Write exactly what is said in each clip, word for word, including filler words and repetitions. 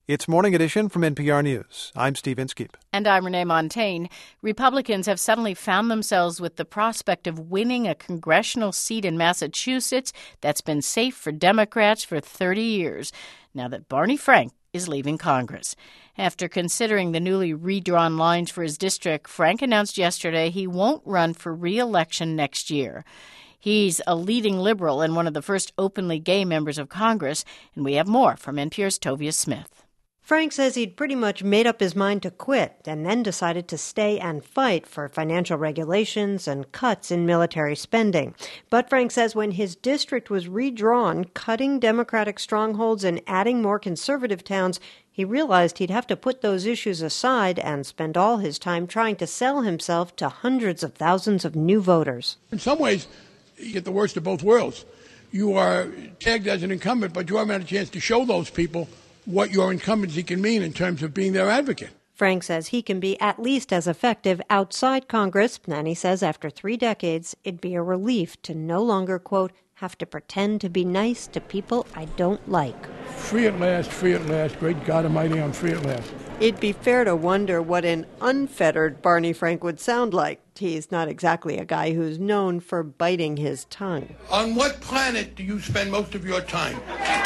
It's Morning Edition from N P R News. I'm Steve Inskeep. And I'm Renee Montagne. Republicans have suddenly found themselves with the prospect of winning a congressional seat in Massachusetts that's been safe for Democrats for thirty years, now that Barney Frank is leaving Congress. After considering the newly redrawn lines for his district, Frank announced yesterday he won't run for re-election next year. He's a leading liberal and one of the first openly gay members of Congress, and we have more from N P R's Tovia Smith. Frank says he'd pretty much made up his mind to quit and then decided to stay and fight for financial regulations and cuts in military spending. But Frank says when his district was redrawn, cutting Democratic strongholds and adding more conservative towns, he realized he'd have to put those issues aside and spend all his time trying to sell himself to hundreds of thousands of new voters. In some ways, you get the worst of both worlds. You are tagged as an incumbent, but you haven't had a chance to show those people what your incumbency can mean in terms of being their advocate. Frank says he can be at least as effective outside Congress, and he says after three decades, it'd be a relief to no longer, quote, have to pretend to be nice to people I don't like. Free at last, free at last. Great God Almighty, I'm free at last. It'd be fair to wonder what an unfettered Barney Frank would sound like. He's not exactly a guy who's known for biting his tongue. On what planet do you spend most of your time?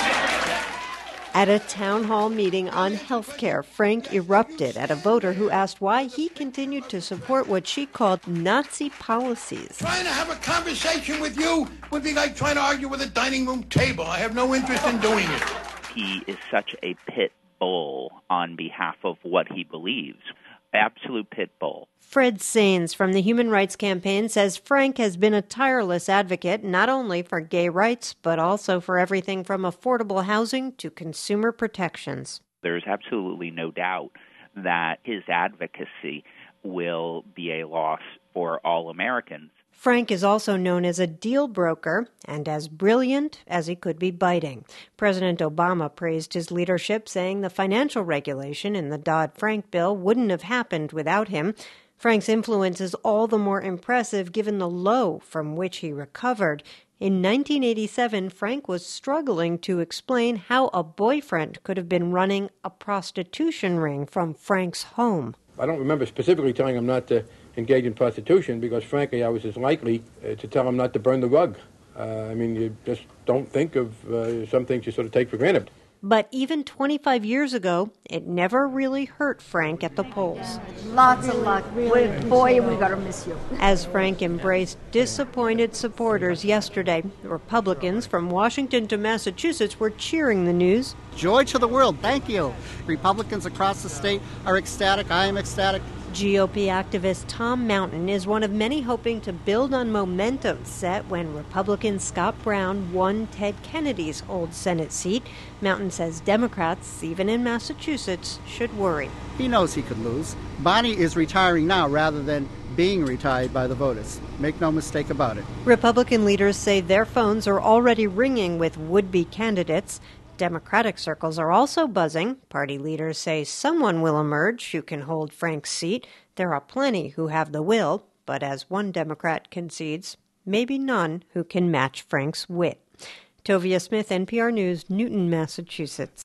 At a town hall meeting on health care, Frank erupted at a voter who asked why he continued to support what she called Nazi policies. Trying to have a conversation with you would be like trying to argue with a dining room table. I have no interest in doing it. He is such a pit bull on behalf of what he believes. Absolute pit bull. Fred Sains from the Human Rights Campaign says Frank has been a tireless advocate not only for gay rights, but also for everything from affordable housing to consumer protections. There's absolutely no doubt that his advocacy will be a loss for all Americans. Frank is also known as a deal broker and as brilliant as he could be biting. President Obama praised his leadership, saying the financial regulation in the Dodd-Frank bill wouldn't have happened without him. Frank's influence is all the more impressive given the low from which he recovered. In nineteen eighty-seven, Frank was struggling to explain how a boyfriend could have been running a prostitution ring from Frank's home. I don't remember specifically telling him not to engage in prostitution because, frankly, I was as likely uh, to tell him not to burn the rug. Uh, I mean, you just don't think of uh, some things you sort of take for granted. But even twenty-five years ago, it never really hurt Frank at the polls. Lots of luck. Boy, we're going to miss you. As Frank embraced disappointed supporters yesterday, Republicans from Washington to Massachusetts were cheering the news. Joy to the world. Thank you. Republicans across the state are ecstatic. I am ecstatic. G O P activist Tom Mountain is one of many hoping to build on momentum set when Republican Scott Brown won Ted Kennedy's old Senate seat. Mountain says Democrats, even in Massachusetts, should worry. He knows he could lose. Bonnie is retiring now rather than being retired by the voters. Make no mistake about it. Republican leaders say their phones are already ringing with would-be candidates. Democratic circles are also buzzing. Party leaders say someone will emerge who can hold Frank's seat. There are plenty who have the will, but as one Democrat concedes, maybe none who can match Frank's wit. Tovia Smith, N P R News, Newton, Massachusetts.